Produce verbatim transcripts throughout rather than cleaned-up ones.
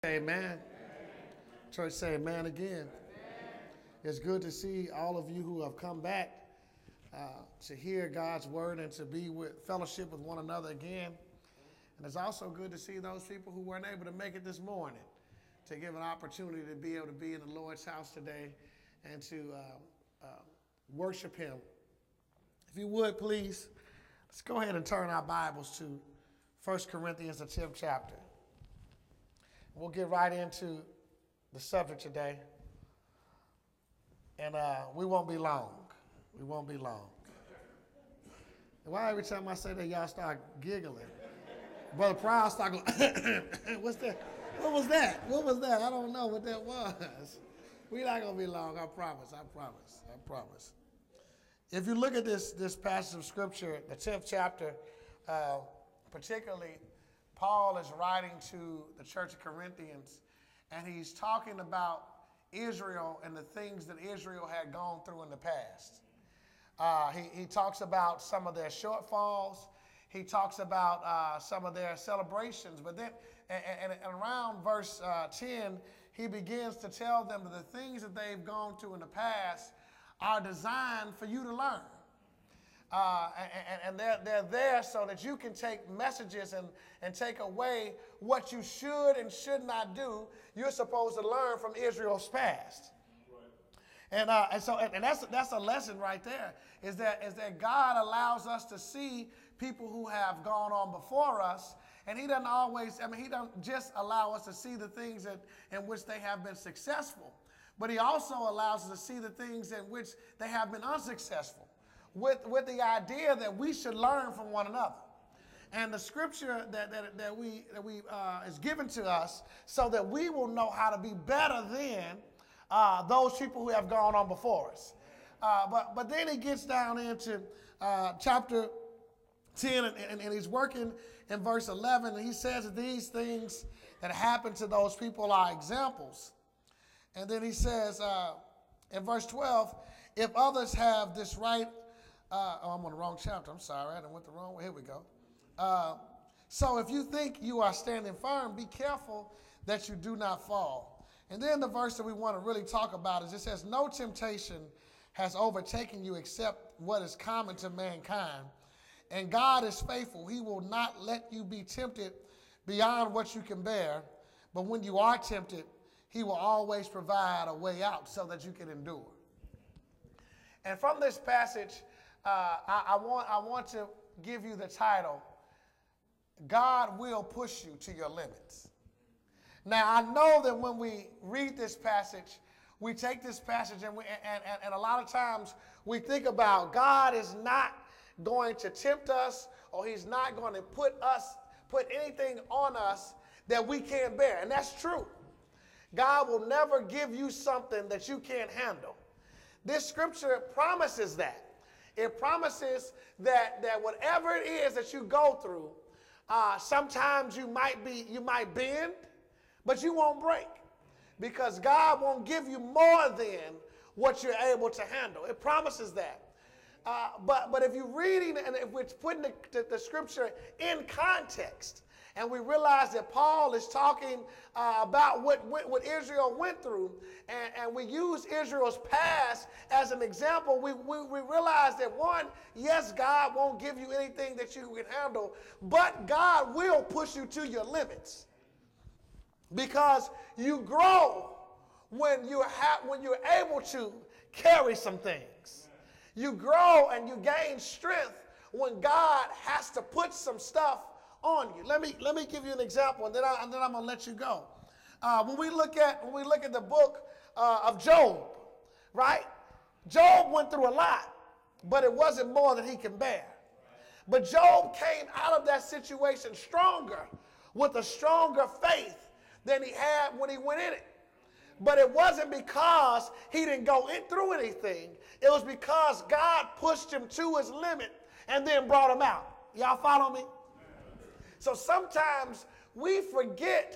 Amen. Church say amen again. It's good to see all of you who have come back uh, to hear God's word and to be with fellowship with one another again. And it's also good to see those people who weren't able to make it this morning to give an opportunity to be able to be in the Lord's house today and to uh, uh, worship him. If you would, please, let's go ahead and turn our Bibles to First Corinthians, the tenth chapter. We'll get right into the subject today. And uh, we won't be long. We won't be long. Why every time I say that, y'all start giggling? Brother Pryor start going, what's that? What was that? What was that? I don't know what that was. We're not going to be long, I promise, I promise, I promise. If you look at this, this passage of Scripture, the tenth chapter, uh, particularly, Paul is writing to the church of Corinthians, and he's talking about Israel and the things that Israel had gone through in the past. Uh, he, he talks about some of their shortfalls. He talks about uh, some of their celebrations. But then, and, and, and around verse uh, ten, he begins to tell them that the things that they've gone through in the past are designed for you to learn. Uh, and and they're, they're there so that you can take messages and, and take away what you should and should not do. You're supposed to learn from Israel's past. Right. And, uh, and so and that's, that's a lesson right there, is that, is that God allows us to see people who have gone on before us. And he doesn't always, I mean, he doesn't just allow us to see the things that, in which they have been successful, but he also allows us to see the things in which they have been unsuccessful. With, with the idea that we should learn from one another. And the scripture that, that, that we, that we uh, is given to us so that we will know how to be better than uh, those people who have gone on before us. Uh, but, but then he gets down into uh, chapter ten, and, and, and he's working in verse eleven, and he says that these things that happen to those people are examples. And then he says uh, in verse twelve, if others have this right, Uh, oh, I'm on the wrong chapter. I'm sorry. I went the wrong way. Here we go. Uh, so if you think you are standing firm, be careful that you do not fall. And then the verse that we want to really talk about is it says, no temptation has overtaken you except what is common to mankind. And God is faithful. He will not let you be tempted beyond what you can bear. But when you are tempted, he will always provide a way out so that you can endure. And from this passage, Uh, I, I, want, I want to give you the title, God Will Push You to Your Limits. Now, I know that when we read this passage, we take this passage and, we, and, and, and a lot of times we think about God is not going to tempt us, or he's not going to put us, put anything on us that we can't bear. And that's true. God will never give you something that you can't handle. This scripture promises that. It promises that, that whatever it is that you go through, uh, sometimes you might be, you might bend, but you won't break, because God won't give you more than what you're able to handle. It promises that. Uh, but, but if you're reading and if we're putting the, the, the scripture in context, and we realize that Paul is talking uh, about what, what, what Israel went through, and, and we use Israel's past as an example, we, we, we realize that, one, yes, God won't give you anything that you can handle, but God will push you to your limits. Because you grow when you're, ha- when you're able to carry some things. You grow and you gain strength when God has to put some stuff on you. Let me let me give you an example, and then I, and then I'm gonna let you go. Uh, when we look at when we look at the book uh, of Job, right? Job went through a lot, but it wasn't more than he can bear. But Job came out of that situation stronger, with a stronger faith than he had when he went in it. But it wasn't because he didn't go in through anything. It was because God pushed him to his limit and then brought him out. Y'all follow me? So sometimes we forget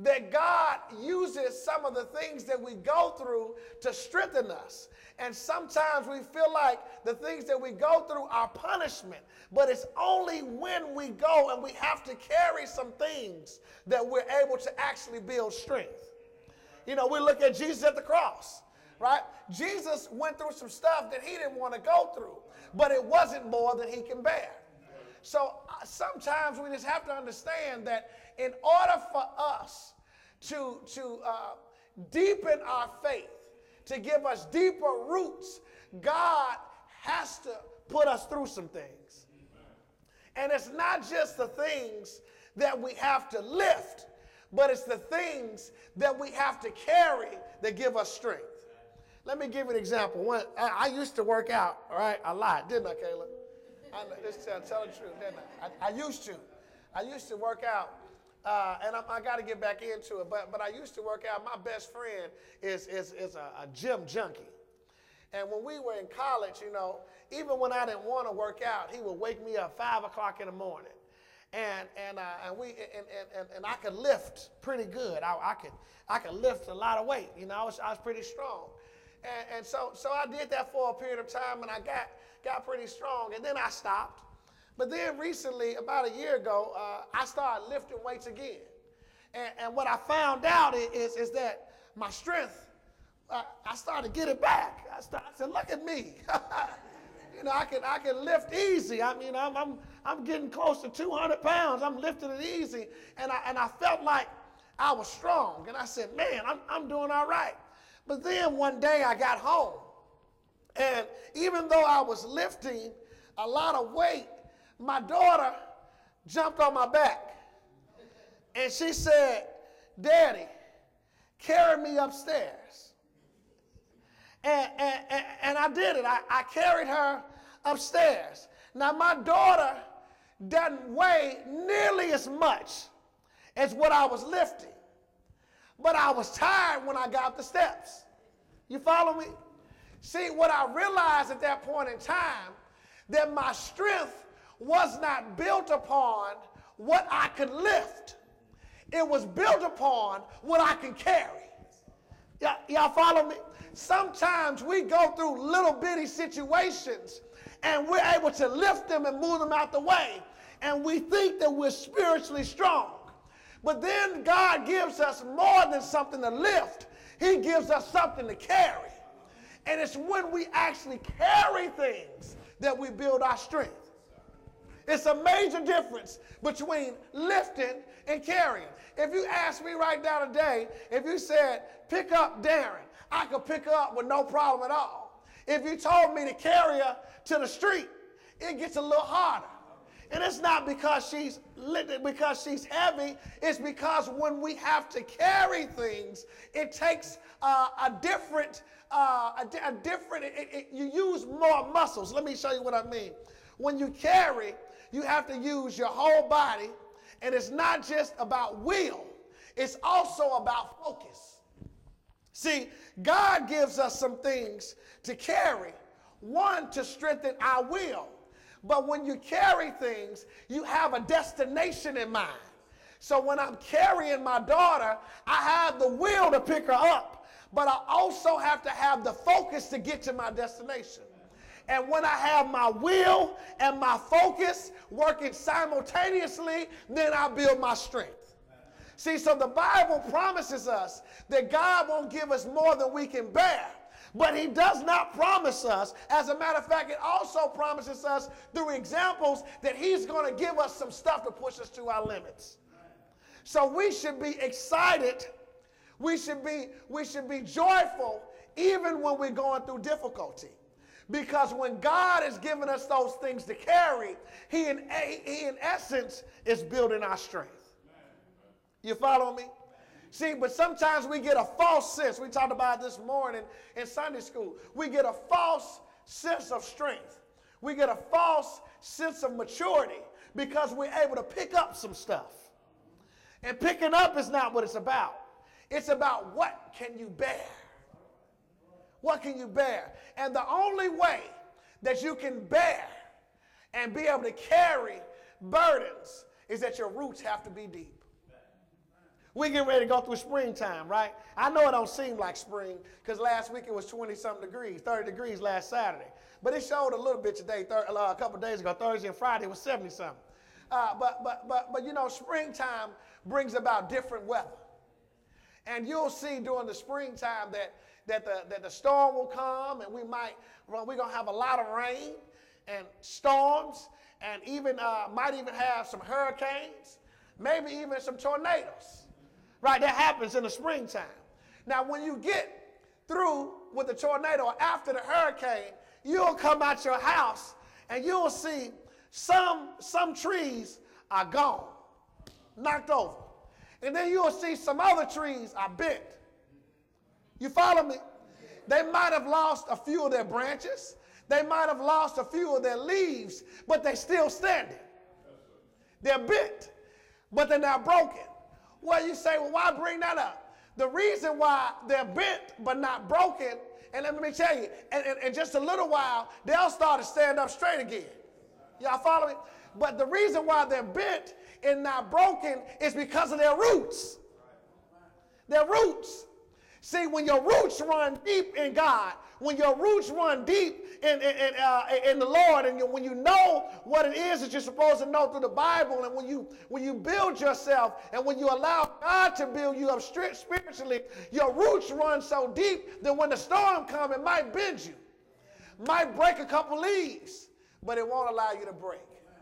that God uses some of the things that we go through to strengthen us. And sometimes we feel like the things that we go through are punishment, but it's only when we go and we have to carry some things that we're able to actually build strength. You know, we look at Jesus at the cross, right? Jesus went through some stuff that he didn't want to go through, but it wasn't more than he can bear. So uh, sometimes we just have to understand that in order for us to, to uh, deepen our faith, to give us deeper roots, God has to put us through some things. And it's not just the things that we have to lift, but it's the things that we have to carry that give us strength. Let me give you an example. When, I, I used to work out, all right, a lot, didn't I, Kayla? I, just tell, tell the truth, didn't I? I? I used to. I used to work out, uh, and I, I got to get back into it, but, but I used to work out. My best friend is, is, is a, a gym junkie. And when we were in college, you know, even when I didn't want to work out, he would wake me up five o'clock in the morning. And, and, uh, and, we, and, and, and I could lift pretty good. I, I, could, I could lift a lot of weight. You know, I was, I was pretty strong. And, and so, so I did that for a period of time, and I got, got pretty strong. And then I stopped. But then recently, about a year ago, uh, I started lifting weights again. And, and what I found out is, is that my strength, uh, I started to get it back. I, started, I said, look at me. You know, I can, I can lift easy. I mean, I'm, I'm, I'm getting close to two hundred pounds. I'm lifting it easy. And I, and I felt like I was strong. And I said, man, I'm, I'm doing all right. But then one day I got home. And even though I was lifting a lot of weight, my daughter jumped on my back. And she said, Daddy, carry me upstairs. And, and, and, and I did it. I, I carried her upstairs. Now, my daughter doesn't weigh nearly as much as what I was lifting. But I was tired when I got up the steps. You follow me? See, what I realized at that point in time, that my strength was not built upon what I could lift. It was built upon what I can carry. Y- y'all follow me? Sometimes we go through little bitty situations and we're able to lift them and move them out the way. And we think that we're spiritually strong. But then God gives us more than something to lift. He gives us something to carry. And it's when we actually carry things that we build our strength. It's a major difference between lifting and carrying. If you asked me right now today, if you said, pick up Darren, I could pick her up with no problem at all. If you told me to carry her to the street, it gets a little harder. And it's not because she's because she's heavy. It's because when we have to carry things, it takes uh, a different, uh, a, a different. It, it, you use more muscles. Let me show you what I mean. When you carry, you have to use your whole body, and it's not just about will. It's also about focus. See, God gives us some things to carry. One, to strengthen our will. But when you carry things, you have a destination in mind. So when I'm carrying my daughter, I have the will to pick her up, but I also have to have the focus to get to my destination. And when I have my will and my focus working simultaneously, then I build my strength. See, so the Bible promises us that God won't give us more than we can bear. But he does not promise us. As a matter of fact, it also promises us through examples that he's going to give us some stuff to push us to our limits. So we should be excited. We should be, we should be joyful even when we're going through difficulty. Because when God has given us those things to carry, he in, he in essence is building our strength. You follow me? See, but sometimes we get a false sense. We talked about it this morning in Sunday school. We get a false sense of strength. We get a false sense of maturity because we're able to pick up some stuff. And picking up is not what it's about. It's about what can you bear. What can you bear? And the only way that you can bear and be able to carry burdens is that your roots have to be deep. We getting ready to go through springtime, right? I know it don't seem like spring because last week it was twenty-something degrees, thirty degrees last Saturday. But it showed a little bit today, thir- uh, a couple days ago, Thursday and Friday, it was seventy-something. Uh, but, but, but, but, you know, springtime brings about different weather. And you'll see during the springtime that, that, the, that the storm will come, and we might, well, we're going to have a lot of rain and storms, and even uh, might even have some hurricanes, maybe even some tornadoes. Right, that happens in the springtime. Now, when you get through with the tornado or after the hurricane, you'll come out your house and you'll see some, some trees are gone, knocked over. And then you'll see some other trees are bent. You follow me? They might have lost a few of their branches. They might have lost a few of their leaves, but they're still standing. They're bent, but they're not broken. Well, you say, well, why bring that up? The reason why they're bent but not broken, and let me tell you, in, in, in just a little while, they'll start to stand up straight again. Y'all follow me? But the reason why they're bent and not broken is because of their roots. Their roots. See, when your roots run deep in God, when your roots run deep in, in, in, uh, in the Lord, and you, when you know what it is that you're supposed to know through the Bible, and when you, when you build yourself, and when you allow God to build you up spiritually, your roots run so deep that when the storm comes, it might bend you, might break a couple leaves, but it won't allow you to break.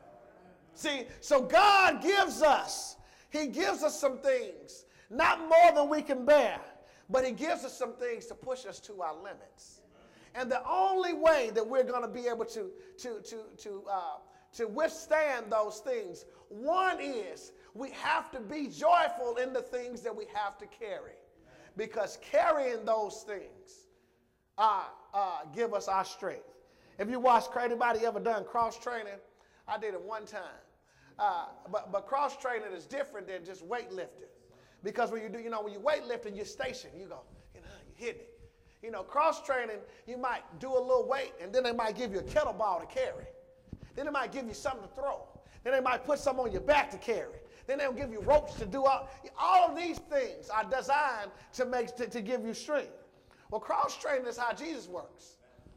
See, so God gives us, he gives us some things, not more than we can bear, but he gives us some things to push us to our limits. And the only way that we're going to be able to, to, to, to, uh, to withstand those things, one is we have to be joyful in the things that we have to carry. Because carrying those things uh, uh, give us our strength. If you watch, anybody ever done cross training? I did it one time. Uh, but, but cross training is different than just weightlifting. Because when you do, you know, when you weightlifting, you're stationed. You go, you know, you hit it. You know, cross training, you might do a little weight, and then they might give you a kettlebell to carry. Then they might give you something to throw. Then they might put something on your back to carry. Then they'll give you ropes to do all. All of these things are designed to make to, to give you strength. Well, cross training is how Jesus works.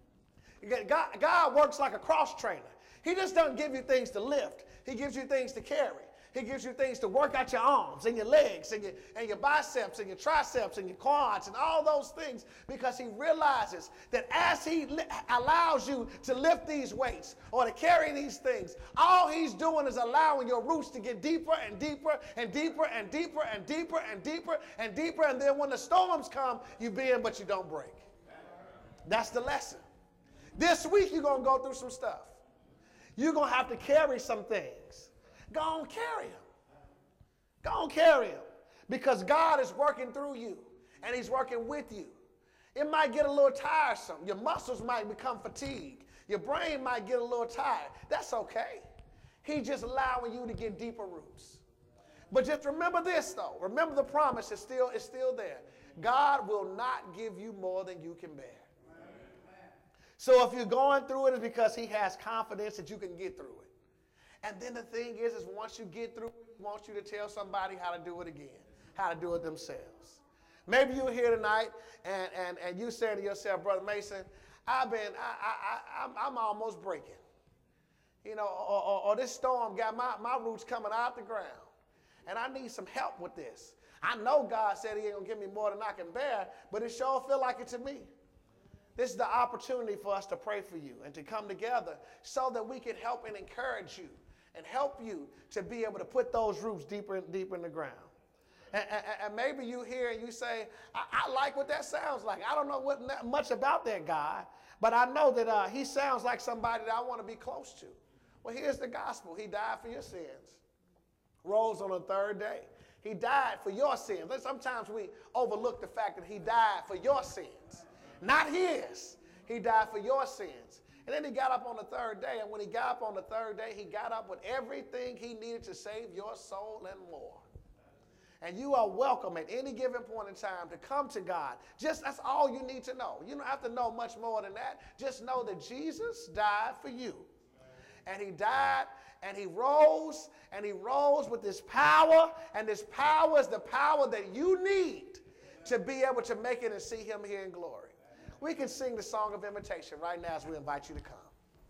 God, God works like a cross trainer. He just doesn't give you things to lift. He gives you things to carry. He gives you things to work out your arms and your legs and your, and your biceps and your triceps and your quads and all those things, because he realizes that as he li- allows you to lift these weights or to carry these things, all he's doing is allowing your roots to get deeper and deeper and deeper and deeper and deeper and deeper and deeper. And then when the storms come, you bend but you don't break. That's the lesson. This week you're going to go through some stuff. You're going to have to carry some things. Go on, carry them. Go on, carry them. Because God is working through you, and he's working with you. It might get a little tiresome. Your muscles might become fatigued. Your brain might get a little tired. That's okay. He's just allowing you to get deeper roots. But just remember this, though. Remember the promise is still, is still there. God will not give you more than you can bear. So if you're going through it, it's because he has confidence that you can get through it. And then the thing is, is once you get through it, he wants you to tell somebody how to do it again, how to do it themselves. Maybe you're here tonight and, and, and you say to yourself, Brother Mason, I've been, I, I, I, I'm, I'm almost breaking. You know, or, or, or this storm got my, my roots coming out the ground. And I need some help with this. I know God said he ain't going to give me more than I can bear, but it sure feel like it to me. This is the opportunity for us to pray for you and to come together so that we can help and encourage you and help you to be able to put those roots deeper and deeper in the ground. And, and, and maybe you hear and you say, I, I like what that sounds like. I don't know what much about that guy, but I know that uh, he sounds like somebody that I want to be close to. Well, here's the gospel. He died for your sins, rose on the third day. He died for your sins. Sometimes we overlook the fact that he died for your sins, not his. He died for your sins. And then he got up on the third day, and when he got up on the third day, he got up with everything he needed to save your soul and more. And you are welcome at any given point in time to come to God. Just that's all you need to know. You don't have to know much more than that. Just know that Jesus died for you. and he died, and he rose, and he rose with this power, and this power is the power that you need to be able to make it and see him here in glory. We can sing the song of invitation right now as we invite you to come.